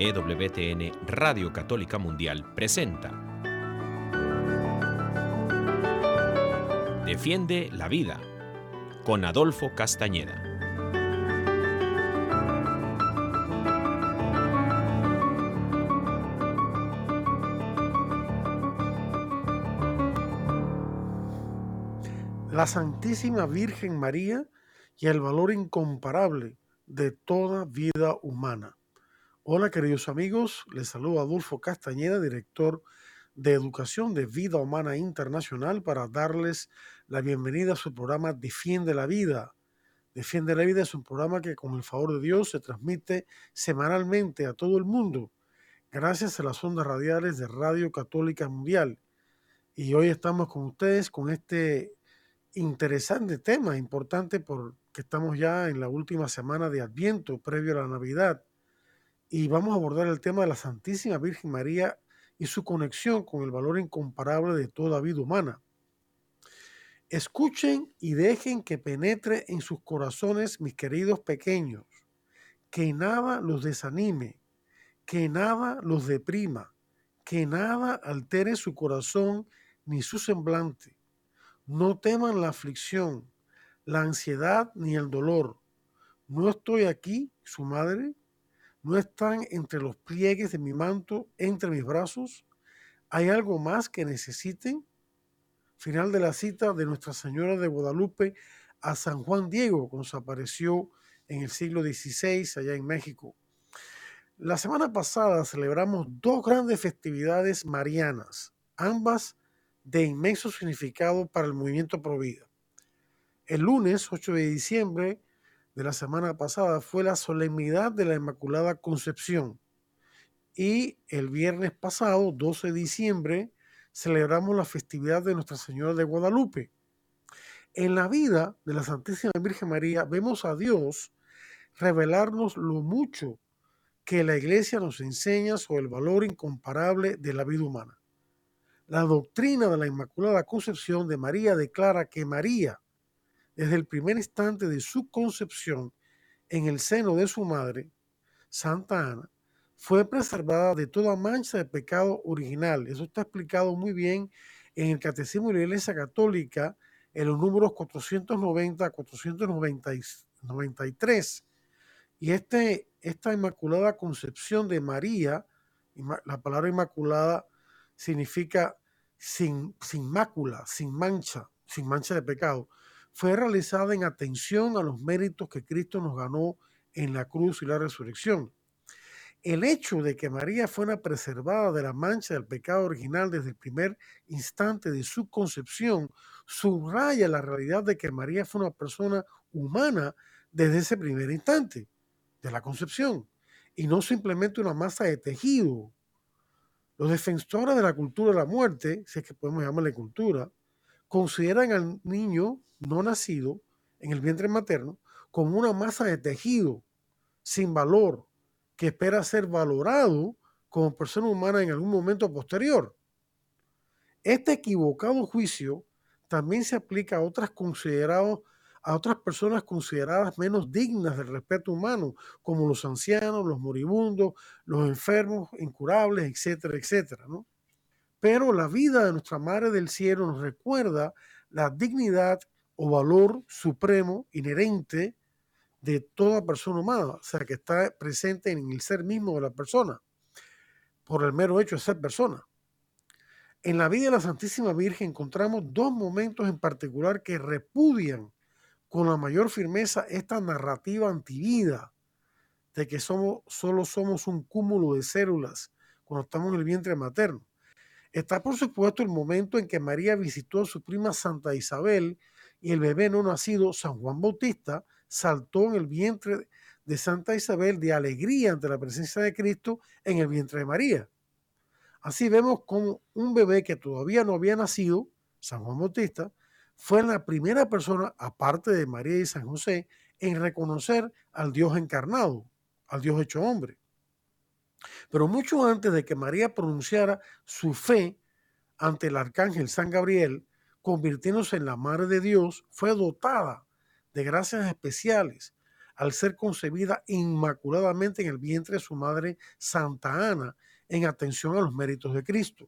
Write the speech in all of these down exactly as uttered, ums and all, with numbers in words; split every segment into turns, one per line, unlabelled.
E W T N Radio Católica Mundial presenta Defiende la Vida con Adolfo Castañeda.
La Santísima Virgen María y el valor incomparable de toda vida humana. Hola queridos amigos, les saluda Adolfo Castañeda, director de Educación de Vida Humana Internacional, para darles la bienvenida a su programa Defiende la Vida. Defiende la Vida es un programa que con el favor de Dios se transmite semanalmente a todo el mundo gracias a las ondas radiales de Radio Católica Mundial. Y hoy estamos con ustedes con este interesante tema, importante porque estamos ya en la última semana de Adviento, previo a la Navidad, y vamos a abordar el tema de la Santísima Virgen María y su conexión con el valor incomparable de toda vida humana. Escuchen y dejen que penetre en sus corazones, mis queridos pequeños, que nada los desanime, que nada los deprima, que nada altere su corazón ni su semblante. No teman la aflicción, la ansiedad ni el dolor. No estoy aquí, su madre. No están entre los pliegues de mi manto, entre mis brazos. ¿Hay algo más que necesiten? Final de la cita de Nuestra Señora de Guadalupe a San Juan Diego, cuando se apareció en el siglo dieciséis allá en México. La semana pasada celebramos dos grandes festividades marianas, ambas de inmenso significado para el movimiento Pro Vida. El lunes ocho de diciembre de la semana pasada fue la solemnidad de la Inmaculada Concepción, y el viernes pasado, doce de diciembre, celebramos la festividad de Nuestra Señora de Guadalupe. En la vida de la Santísima Virgen María vemos a Dios revelarnos lo mucho que la Iglesia nos enseña sobre el valor incomparable de la vida humana. La doctrina de la Inmaculada Concepción de María declara que María, desde el primer instante de su concepción en el seno de su madre, Santa Ana, fue preservada de toda mancha de pecado original. Eso está explicado muy bien en el Catecismo de la Iglesia Católica, en los números cuatrocientos noventa a cuatrocientos noventa y tres. Y este, esta Inmaculada Concepción de María, la palabra inmaculada significa sin, sin mácula, sin mancha, sin mancha de pecado, fue realizada en atención a los méritos que Cristo nos ganó en la cruz y la resurrección. El hecho de que María fuera preservada de la mancha del pecado original desde el primer instante de su concepción subraya la realidad de que María fue una persona humana desde ese primer instante de la concepción y no simplemente una masa de tejido. Los defensores de la cultura de la muerte, si es que podemos llamarle cultura, consideran al niño no nacido en el vientre materno como una masa de tejido sin valor, que espera ser valorado como persona humana en algún momento posterior. Este equivocado juicio también se aplica a otras, considerados, a otras personas consideradas menos dignas del respeto humano, como los ancianos, los moribundos, los enfermos, incurables, etcétera, etcétera, ¿no? Pero la vida de nuestra Madre del Cielo nos recuerda la dignidad o valor supremo inherente de toda persona humana, o sea, que está presente en el ser mismo de la persona, por el mero hecho de ser persona. En la vida de la Santísima Virgen encontramos dos momentos en particular que repudian con la mayor firmeza esta narrativa antivida de que somos, solo somos un cúmulo de células cuando estamos en el vientre materno. Está, por supuesto, el momento en que María visitó a su prima Santa Isabel y el bebé no nacido, San Juan Bautista, saltó en el vientre de Santa Isabel de alegría ante la presencia de Cristo en el vientre de María. Así vemos como un bebé que todavía no había nacido, San Juan Bautista, fue la primera persona, aparte de María y San José, en reconocer al Dios encarnado, al Dios hecho hombre. Pero mucho antes de que María pronunciara su fe ante el arcángel San Gabriel, convirtiéndose en la Madre de Dios, fue dotada de gracias especiales al ser concebida inmaculadamente en el vientre de su madre Santa Ana, en atención a los méritos de Cristo.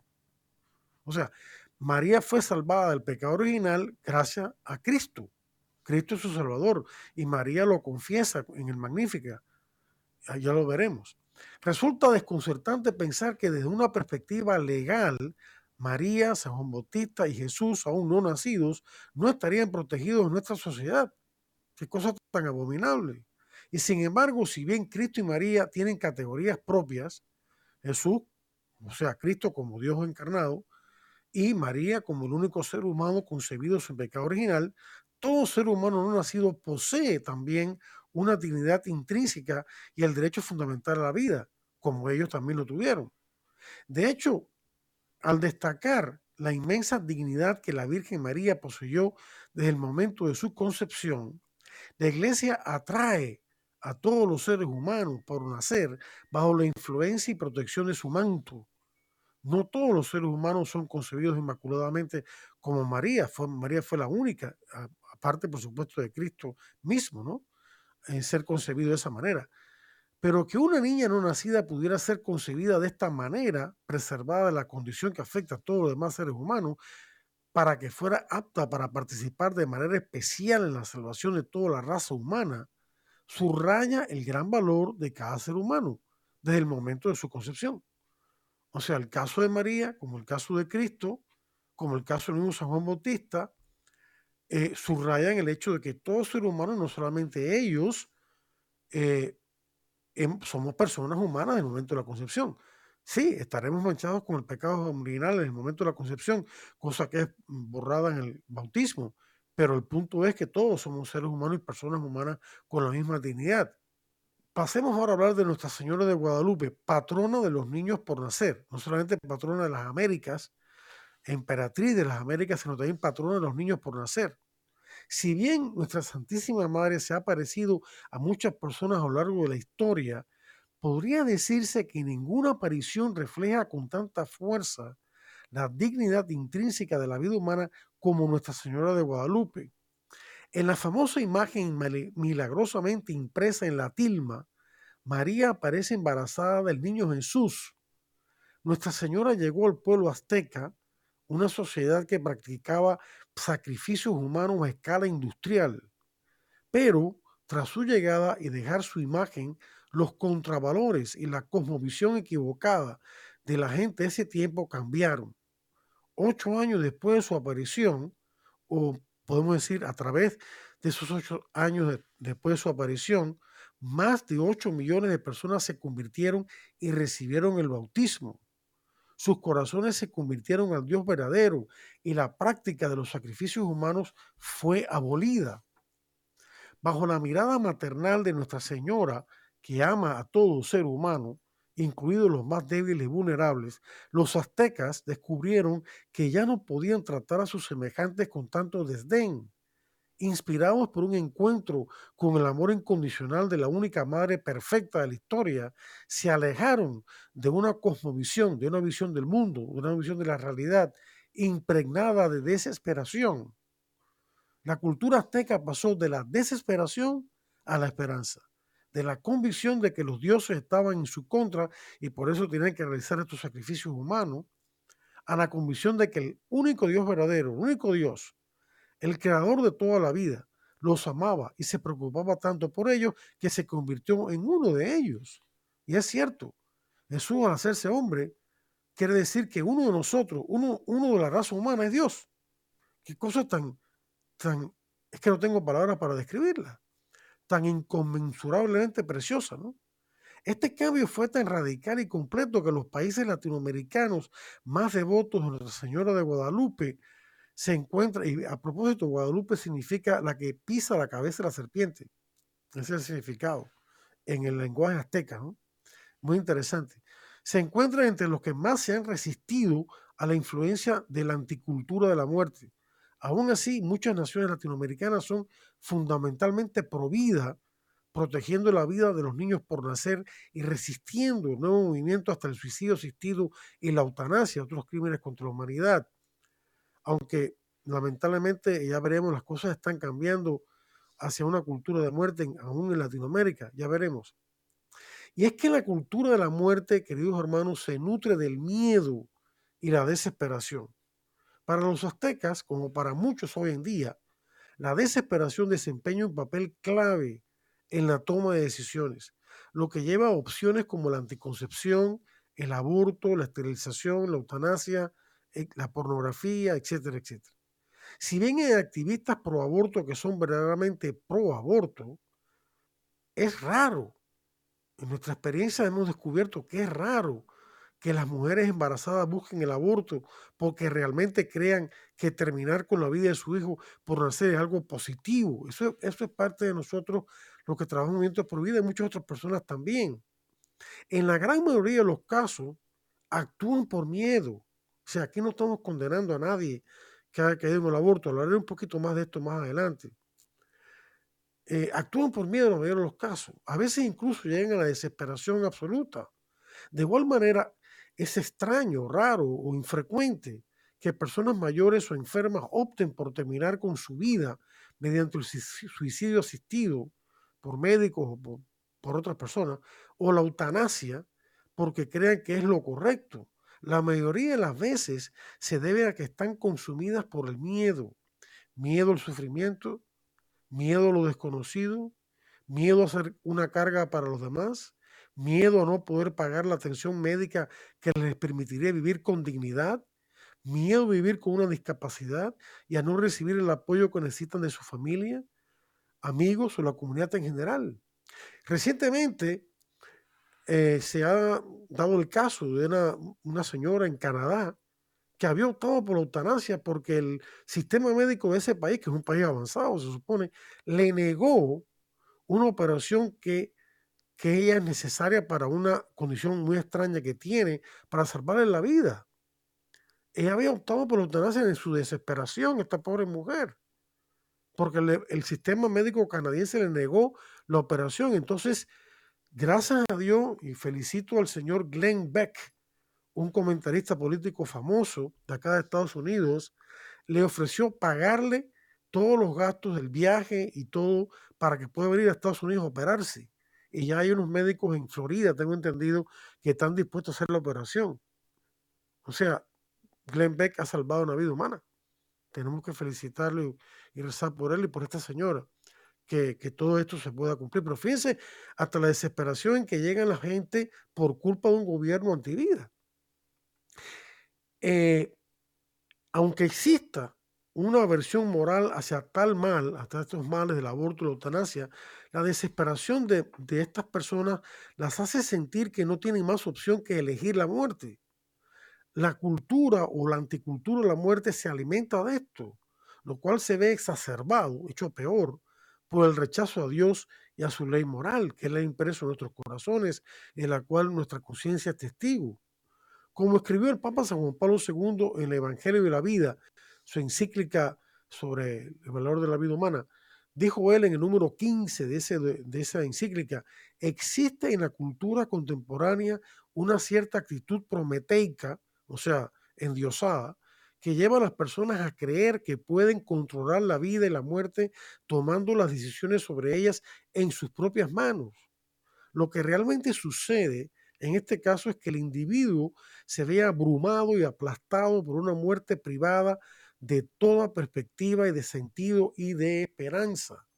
O sea, María fue salvada del pecado original gracias a Cristo. Cristo es su Salvador y María lo confiesa en el Magnífica. Ya lo veremos. Resulta desconcertante pensar que desde una perspectiva legal, María, San Juan Bautista y Jesús, aún no nacidos, no estarían protegidos en nuestra sociedad. Qué cosa tan abominable. Y sin embargo, si bien Cristo y María tienen categorías propias, Jesús, o sea, Cristo como Dios encarnado, y María como el único ser humano concebido sin pecado original, todo ser humano no nacido posee también una dignidad intrínseca y el derecho fundamental a la vida, como ellos también lo tuvieron. De hecho, al destacar la inmensa dignidad que la Virgen María poseyó desde el momento de su concepción, la Iglesia atrae a todos los seres humanos por nacer bajo la influencia y protección de su manto. No todos los seres humanos son concebidos inmaculadamente como María. Fue, María fue la única, a, aparte por supuesto de Cristo mismo, ¿no? En ser concebido de esa manera. Pero que una niña no nacida pudiera ser concebida de esta manera, preservada de la condición que afecta a todos los demás seres humanos, para que fuera apta para participar de manera especial en la salvación de toda la raza humana, subraya el gran valor de cada ser humano desde el momento de su concepción. O sea, el caso de María, como el caso de Cristo, como el caso del mismo San Juan Bautista, eh, subrayan el hecho de que todo ser humano, no solamente ellos, eh, em, somos personas humanas en el momento de la concepción. Sí, estaremos manchados con el pecado original en el momento de la concepción, cosa que es borrada en el bautismo, pero el punto es que todos somos seres humanos y personas humanas con la misma dignidad. Pasemos ahora a hablar de Nuestra Señora de Guadalupe, patrona de los niños por nacer, no solamente patrona de las Américas, emperatriz de las Américas, sino también patrona de los niños por nacer. Si bien nuestra Santísima Madre se ha parecido a muchas personas a lo largo de la historia, podría decirse que ninguna aparición refleja con tanta fuerza la dignidad intrínseca de la vida humana como Nuestra Señora de Guadalupe. En la famosa imagen milagrosamente impresa en la tilma, María aparece embarazada del niño Jesús. Nuestra Señora llegó al pueblo azteca, una sociedad que practicaba sacrificios humanos a escala industrial, pero tras su llegada y dejar su imagen, los contravalores y la cosmovisión equivocada de la gente de ese tiempo cambiaron. Ocho años después de su aparición, o podemos decir a través de esos ocho años de, después de su aparición, más de ocho millones de personas se convirtieron y recibieron el bautismo. Sus corazones se convirtieron al Dios verdadero y la práctica de los sacrificios humanos fue abolida. Bajo la mirada maternal de Nuestra Señora, que ama a todo ser humano, incluidos los más débiles y vulnerables, los aztecas descubrieron que ya no podían tratar a sus semejantes con tanto desdén. Inspirados por un encuentro con el amor incondicional de la única madre perfecta de la historia, se alejaron de una cosmovisión, de una visión del mundo, de una visión de la realidad impregnada de desesperación. La cultura azteca pasó de la desesperación a la esperanza, de la convicción de que los dioses estaban en su contra y por eso tenían que realizar estos sacrificios humanos, a la convicción de que el único Dios verdadero, el único Dios, el creador de toda la vida, los amaba y se preocupaba tanto por ellos que se convirtió en uno de ellos. Y es cierto, Jesús al hacerse hombre quiere decir que uno de nosotros, uno, uno de la raza humana es Dios. Qué cosa tan, tan, es que no tengo palabras para describirla, tan inconmensurablemente preciosa, ¿no? Este cambio fue tan radical y completo que los países latinoamericanos más devotos de Nuestra Señora de Guadalupe se encuentra, y a propósito, Guadalupe significa la que pisa la cabeza de la serpiente. Ese es el significado en el lenguaje azteca, ¿no? Muy interesante. Se encuentra entre los que más se han resistido a la influencia de la anticultura de la muerte. Aún así, muchas naciones latinoamericanas son fundamentalmente pro vida, protegiendo la vida de los niños por nacer y resistiendo el nuevo movimiento hasta el suicidio asistido y la eutanasia, otros crímenes contra la humanidad. Aunque lamentablemente ya veremos, las cosas están cambiando hacia una cultura de muerte, en, aún en Latinoamérica, ya veremos. Y es que la cultura de la muerte, queridos hermanos, se nutre del miedo y la desesperación. Para los aztecas, como para muchos hoy en día, la desesperación desempeña un papel clave en la toma de decisiones, lo que lleva a opciones como la anticoncepción, el aborto, la esterilización, la eutanasia, eh, la pornografía, etcétera, etcétera. Si bien hay activistas pro aborto que son verdaderamente pro aborto, es raro. En nuestra experiencia hemos descubierto que es raro que las mujeres embarazadas busquen el aborto porque realmente crean que terminar con la vida de su hijo por nacer es algo positivo. Eso, eso es parte de nosotros, los que trabajamos en Movimiento Pro Vida, y muchas otras personas también. En la gran mayoría de los casos, actúan por miedo. O sea, aquí no estamos condenando a nadie que haya caído en el aborto. Hablaré un poquito más de esto más adelante. Eh, actúan por miedo en la mayoría de los casos. A veces incluso llegan a la desesperación absoluta. De igual manera, es extraño, raro o infrecuente que personas mayores o enfermas opten por terminar con su vida mediante el suicidio asistido por médicos o por, por otras personas, o la eutanasia porque crean que es lo correcto. La mayoría de las veces se debe a que están consumidas por el miedo, miedo al sufrimiento, miedo a lo desconocido, miedo a ser una carga para los demás, miedo a no poder pagar la atención médica que les permitiría vivir con dignidad, miedo a vivir con una discapacidad y a no recibir el apoyo que necesitan de su familia, amigos o la comunidad en general. Recientemente eh, se ha dado el caso de una, una señora en Canadá que había optado por la eutanasia porque el sistema médico de ese país, que es un país avanzado, se supone, le negó una operación que, que ella es necesaria para una condición muy extraña que tiene para salvarle la vida. Ella había optado por la eutanasia en su desesperación, esta pobre mujer, porque le, el sistema médico canadiense le negó la operación. Entonces, gracias a Dios, y felicito al señor Glenn Beck, un comentarista político famoso de acá de Estados Unidos, le ofreció pagarle todos los gastos del viaje y todo para que pueda venir a Estados Unidos a operarse. Y ya hay unos médicos en Florida, tengo entendido, que están dispuestos a hacer la operación. O sea, Glenn Beck ha salvado una vida humana. Tenemos que felicitarlo y, y rezar por él y por esta señora, que, que todo esto se pueda cumplir. Pero fíjense hasta la desesperación en que llega la gente por culpa de un gobierno antivida. Eh, aunque exista una aversión moral hacia tal mal, hasta estos males del aborto y la eutanasia, la desesperación de, de estas personas las hace sentir que no tienen más opción que elegir la muerte. La cultura o la anticultura de la muerte se alimenta de esto, lo cual se ve exacerbado, hecho peor, por el rechazo a Dios y a su ley moral, que es la impreso en nuestros corazones, en la cual nuestra conciencia es testigo. Como escribió el Papa San Juan Pablo segundo en el Evangelio de la Vida, su encíclica sobre el valor de la vida humana, dijo él en el número quince de, ese, de esa encíclica: existe en la cultura contemporánea una cierta actitud prometeica, o sea, endiosada, que lleva a las personas a creer que pueden controlar la vida y la muerte tomando las decisiones sobre ellas en sus propias manos. Lo que realmente sucede en este caso es que el individuo se ve abrumado y aplastado por una muerte privada de toda perspectiva y de sentido y de esperanza.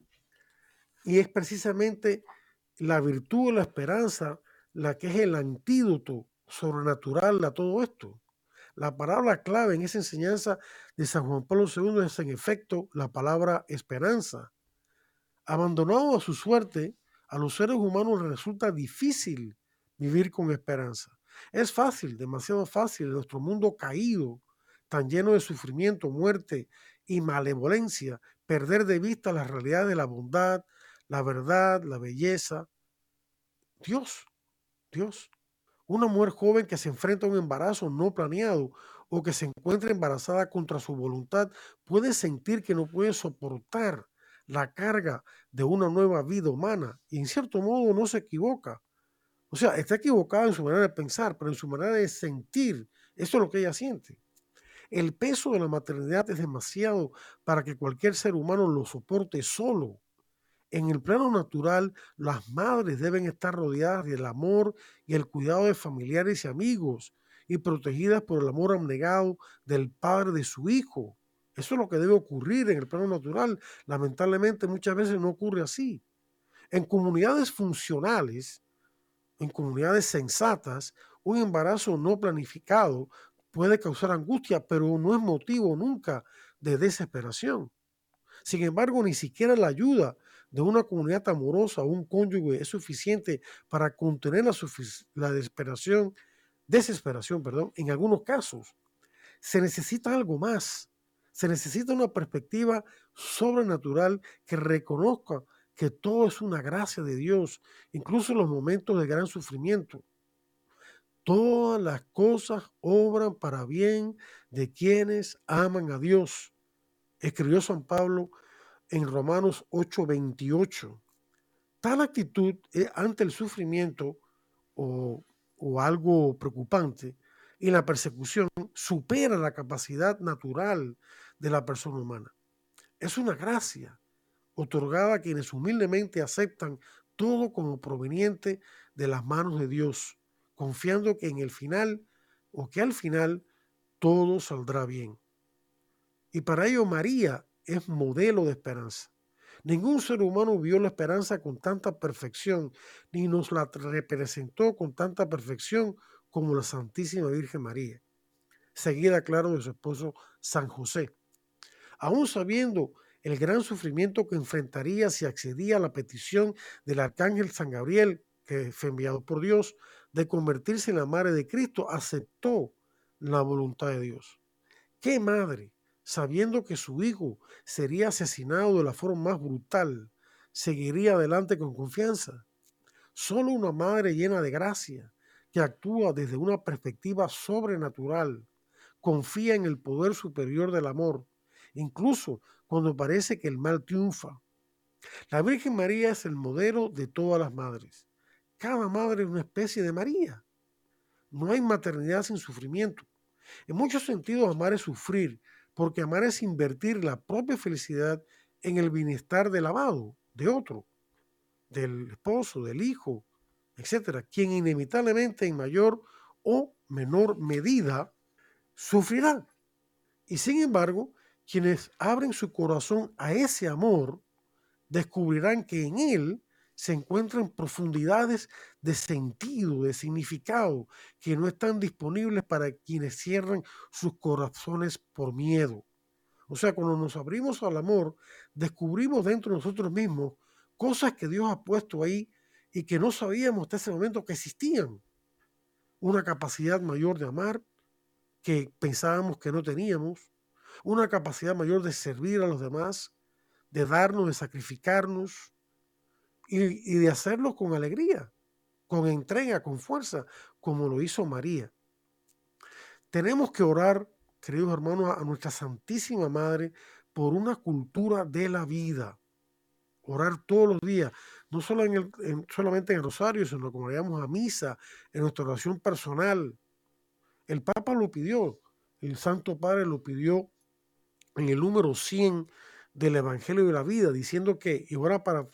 Y es precisamente la virtud de la esperanza la que es el antídoto sobrenatural a todo esto. La palabra clave en esa enseñanza de San Juan Pablo segundo es en efecto la palabra esperanza. Abandonado a su suerte, a los seres humanos les resulta difícil vivir con esperanza. Es fácil, demasiado fácil, en nuestro mundo caído, tan lleno de sufrimiento, muerte y malevolencia, perder de vista la realidad de la bondad, la verdad, la belleza. Dios, Dios. Una mujer joven que se enfrenta a un embarazo no planeado o que se encuentra embarazada contra su voluntad puede sentir que no puede soportar la carga de una nueva vida humana y en cierto modo no se equivoca. O sea, está equivocada en su manera de pensar, pero en su manera de sentir, eso es lo que ella siente. El peso de la maternidad es demasiado para que cualquier ser humano lo soporte solo. En el plano natural, las madres deben estar rodeadas del amor y el cuidado de familiares y amigos y protegidas por el amor abnegado del padre de su hijo. Eso es lo que debe ocurrir en el plano natural. Lamentablemente muchas veces no ocurre así. En comunidades funcionales, en comunidades sensatas, un embarazo no planificado puede causar angustia, pero no es motivo nunca de desesperación. Sin embargo, ni siquiera la ayuda de una comunidad amorosa o un cónyuge es suficiente para contener la, la desesperación, desesperación, perdón, en algunos casos. Se necesita algo más. Se necesita una perspectiva sobrenatural que reconozca que todo es una gracia de Dios, incluso en los momentos de gran sufrimiento. Todas las cosas obran para bien de quienes aman a Dios, escribió San Pablo en Romanos ocho veintiocho. Tal actitud ante el sufrimiento o, o algo preocupante y la persecución supera la capacidad natural de la persona humana. Es una gracia otorgada a quienes humildemente aceptan todo como proveniente de las manos de Dios, confiando que en el final o que al final todo saldrá bien. Y para ello María es modelo de esperanza. Ningún ser humano vio la esperanza con tanta perfección, ni nos la representó con tanta perfección como la Santísima Virgen María, seguida, claro, de su esposo San José. Aún sabiendo el gran sufrimiento que enfrentaría si accedía a la petición del arcángel San Gabriel, que fue enviado por Dios, de convertirse en la madre de Cristo, aceptó la voluntad de Dios. ¿Qué madre, sabiendo que su hijo sería asesinado de la forma más brutal, seguiría adelante con confianza? Solo una madre llena de gracia, que actúa desde una perspectiva sobrenatural, confía en el poder superior del amor, incluso cuando parece que el mal triunfa. La Virgen María es el modelo de todas las madres. Cada madre es una especie de María. No hay maternidad sin sufrimiento. En muchos sentidos, amar es sufrir, porque amar es invertir la propia felicidad en el bienestar del amado, de otro, del esposo, del hijo, etcétera, quien inevitablemente en mayor o menor medida sufrirá. Y sin embargo, quienes abren su corazón a ese amor descubrirán que en él se encuentran profundidades de sentido, de significado, que no están disponibles para quienes cierran sus corazones por miedo. O sea, cuando nos abrimos al amor, descubrimos dentro de nosotros mismos cosas que Dios ha puesto ahí y que no sabíamos hasta ese momento que existían. Una capacidad mayor de amar que pensábamos que no teníamos, una capacidad mayor de servir a los demás, de darnos, de sacrificarnos y, y de hacerlo con alegría, con entrega, con fuerza, como lo hizo María. Tenemos que orar, queridos hermanos, a nuestra Santísima Madre por una cultura de la vida. Orar todos los días, no solo en el, en, solamente en el rosario, sino como vayamos a misa, en nuestra oración personal. El Papa lo pidió, el Santo Padre lo pidió en el número cien del Evangelio de la Vida, diciendo que, y ahora para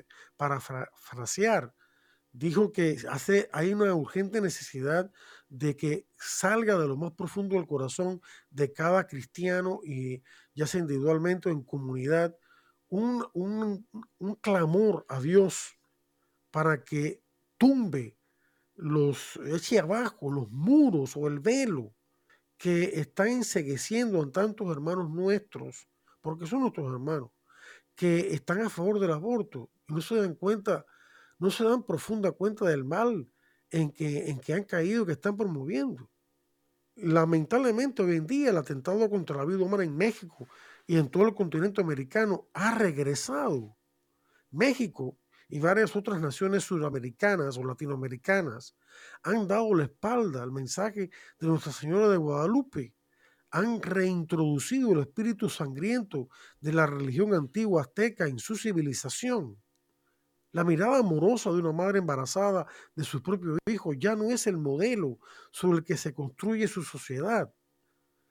parafrasear, dijo que hace, hay una urgente necesidad de que salga de lo más profundo del corazón de cada cristiano, y ya sea individualmente o en comunidad, un, un, un clamor a Dios para que tumbe los, eche abajo los muros o el velo que están encegueciendo a tantos hermanos nuestros, porque son nuestros hermanos, que están a favor del aborto y no se dan cuenta, no se dan profunda cuenta del mal en que, en que han caído, que están promoviendo. Lamentablemente hoy en día el atentado contra la vida humana en México y en todo el continente americano ha regresado. México y varias otras naciones sudamericanas o latinoamericanas han dado la espalda al mensaje de Nuestra Señora de Guadalupe. Han reintroducido el espíritu sangriento de la religión antigua azteca en su civilización. La mirada amorosa de una madre embarazada de su propio hijo ya no es el modelo sobre el que se construye su sociedad.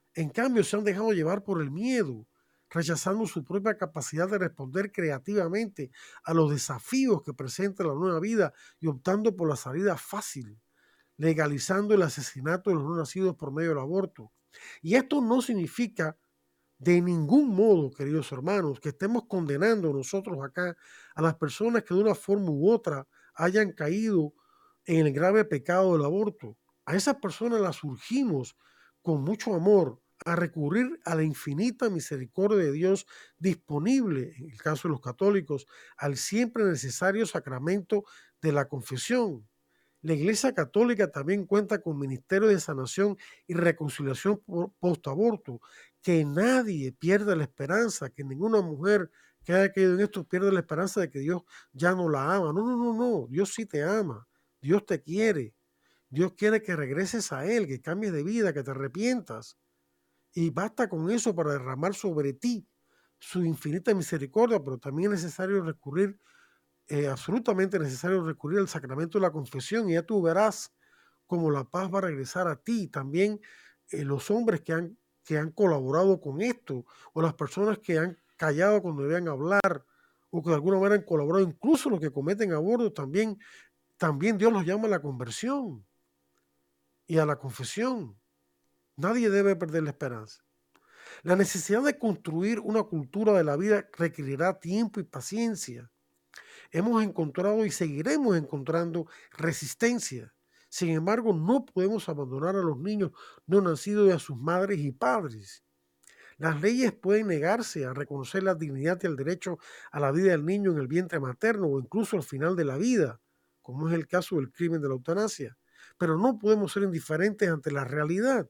En cambio, se han dejado llevar por el miedo, rechazando su propia capacidad de responder creativamente a los desafíos que presenta la nueva vida y optando por la salida fácil, legalizando el asesinato de los no nacidos por medio del aborto. Y esto no significa de ningún modo, queridos hermanos, que estemos condenando nosotros acá a las personas que de una forma u otra hayan caído en el grave pecado del aborto. A esas personas las urgimos con mucho amor a recurrir a la infinita misericordia de Dios disponible, en el caso de los católicos, al siempre necesario sacramento de la confesión. La Iglesia Católica también cuenta con ministerios de sanación y reconciliación post-aborto. Que nadie pierda la esperanza, que ninguna mujer que haya caído en esto pierda la esperanza de que Dios ya no la ama. No, no, no, no. Dios sí te ama. Dios te quiere. Dios quiere que regreses a Él, que cambies de vida, que te arrepientas. Y basta con eso para derramar sobre ti su infinita misericordia, pero también es necesario recurrir eh, absolutamente necesario recurrir al sacramento de la confesión y ya tú verás cómo la paz va a regresar a ti. También eh, los hombres que han, que han colaborado con esto o las personas que han callado cuando debían hablar o que de alguna manera han colaborado, incluso los que cometen abortos, también, también Dios los llama a la conversión y a la confesión. Nadie debe perder la esperanza. La necesidad de construir una cultura de la vida requerirá tiempo y paciencia. Hemos encontrado y seguiremos encontrando resistencia. Sin embargo, no podemos abandonar a los niños no nacidos y a sus madres y padres. Las leyes pueden negarse a reconocer la dignidad y el derecho a la vida del niño en el vientre materno o incluso al final de la vida, como es el caso del crimen de la eutanasia. Pero no podemos ser indiferentes ante la realidad.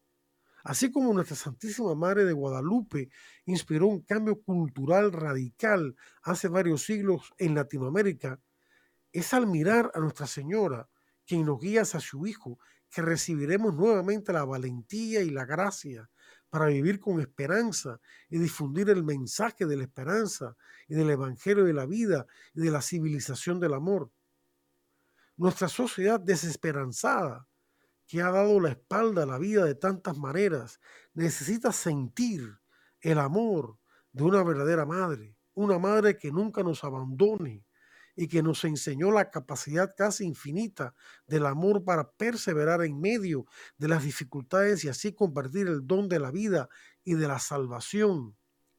Así como nuestra Santísima Madre de Guadalupe inspiró un cambio cultural radical hace varios siglos en Latinoamérica, es al mirar a Nuestra Señora, quien nos guía hacia su Hijo, que recibiremos nuevamente la valentía y la gracia para vivir con esperanza y difundir el mensaje de la esperanza y del Evangelio de la vida y de la civilización del amor. Nuestra sociedad desesperanzada, que ha dado la espalda a la vida de tantas maneras, necesita sentir el amor de una verdadera madre, una madre que nunca nos abandone y que nos enseñó la capacidad casi infinita del amor para perseverar en medio de las dificultades y así compartir el don de la vida y de la salvación.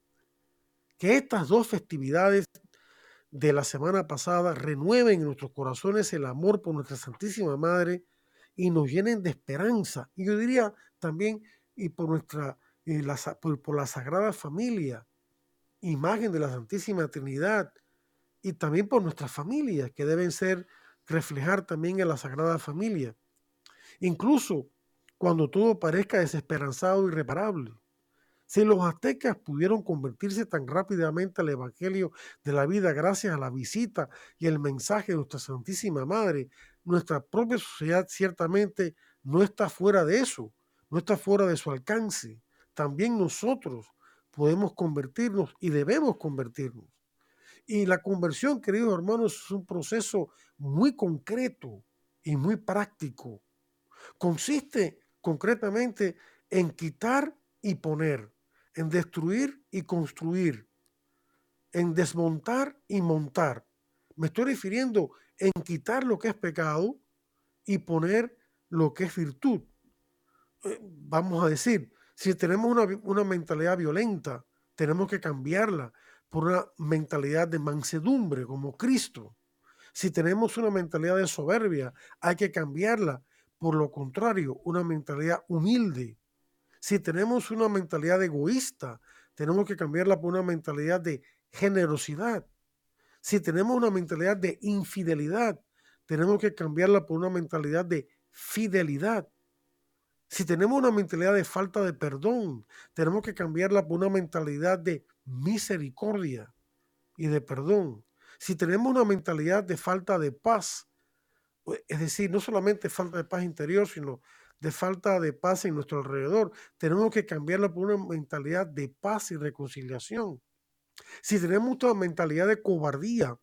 Que estas dos festividades de la semana pasada renueven en nuestros corazones el amor por nuestra Santísima Madre y nos llenen de esperanza. Y yo diría también, y por nuestra, eh, la, por, por la Sagrada Familia, imagen de la Santísima Trinidad, y también por nuestras familias, que deben ser, reflejar también en la Sagrada Familia. Incluso cuando todo parezca desesperanzado e irreparable. Si los aztecas pudieron convertirse tan rápidamente al Evangelio de la vida gracias a la visita y el mensaje de nuestra Santísima Madre, nuestra propia sociedad ciertamente no está fuera de eso, no está fuera de su alcance. También nosotros podemos convertirnos y debemos convertirnos. Y la conversión, queridos hermanos, es un proceso muy concreto y muy práctico. Consiste concretamente en quitar y poner, en destruir y construir, en desmontar y montar. Me estoy refiriendo en quitar lo que es pecado y poner lo que es virtud. Eh, vamos a decir, si tenemos una, una mentalidad violenta, tenemos que cambiarla por una mentalidad de mansedumbre como Cristo. Si tenemos una mentalidad de soberbia, hay que cambiarla por lo contrario, una mentalidad humilde. Si tenemos una mentalidad egoísta, tenemos que cambiarla por una mentalidad de generosidad. Si tenemos una mentalidad de infidelidad, tenemos que cambiarla por una mentalidad de fidelidad. Si tenemos una mentalidad de falta de perdón, tenemos que cambiarla por una mentalidad de misericordia y de perdón. Si tenemos una mentalidad de falta de paz, es decir, no solamente falta de paz interior, sino de falta de paz en nuestro alrededor, tenemos que cambiarla por una mentalidad de paz y reconciliación. Si tenemos una mentalidad de cobardía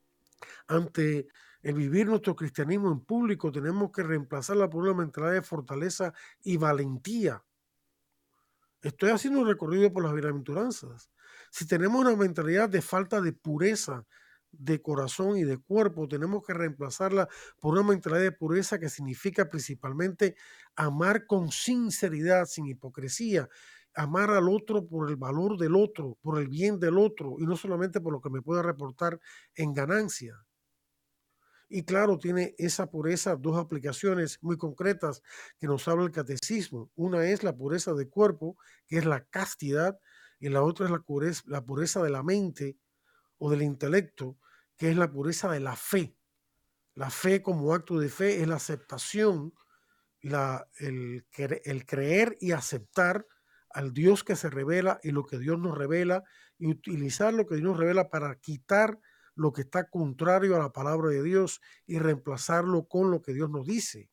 ante el vivir nuestro cristianismo en público, tenemos que reemplazarla por una mentalidad de fortaleza y valentía. Estoy haciendo un recorrido por las bienaventuranzas. Si tenemos una mentalidad de falta de pureza de corazón y de cuerpo, tenemos que reemplazarla por una mentalidad de pureza que significa principalmente amar con sinceridad, sin hipocresía, amar al otro por el valor del otro, por el bien del otro y no solamente por lo que me pueda reportar en ganancia. Y claro, tiene esa pureza dos aplicaciones muy concretas que nos habla el catecismo. Una es la pureza de cuerpo, que es la castidad, y la otra es la pureza, la pureza de la mente o del intelecto, que es la pureza de la fe. La fe como acto de fe es la aceptación, la, el, el creer y aceptar al Dios que se revela y lo que Dios nos revela y utilizar lo que Dios nos revela para quitar lo que está contrario a la palabra de Dios y reemplazarlo con lo que Dios nos dice.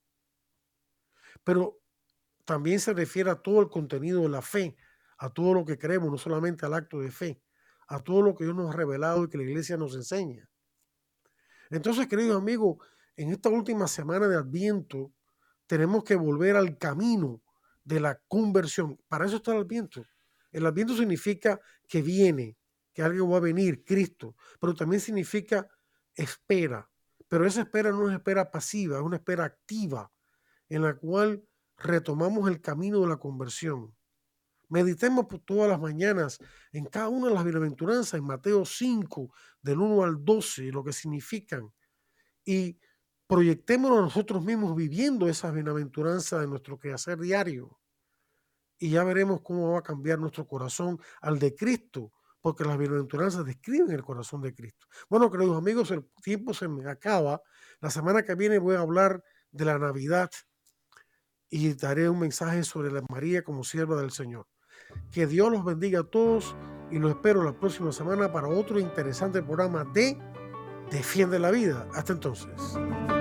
Pero también se refiere a todo el contenido de la fe, a todo lo que creemos, no solamente al acto de fe, a todo lo que Dios nos ha revelado y que la iglesia nos enseña. Entonces, queridos amigos, en esta última semana de Adviento tenemos que volver al camino de la conversión. Para eso está el Adviento. El Adviento significa que viene, que algo va a venir, Cristo, pero también significa espera. Pero esa espera no es espera pasiva, es una espera activa en la cual retomamos el camino de la conversión. Meditemos por todas las mañanas en cada una de las bienaventuranzas, en Mateo cinco, del uno al doce, lo que significan. Y proyectémonos nosotros mismos viviendo esas bienaventuranzas en nuestro quehacer diario. Y ya veremos cómo va a cambiar nuestro corazón al de Cristo, porque las bienaventuranzas describen el corazón de Cristo. Bueno, queridos amigos, el tiempo se me acaba. La semana que viene voy a hablar de la Navidad y daré un mensaje sobre la María como sierva del Señor. Que Dios los bendiga a todos y los espero la próxima semana para otro interesante programa de Defiende la Vida. Hasta entonces.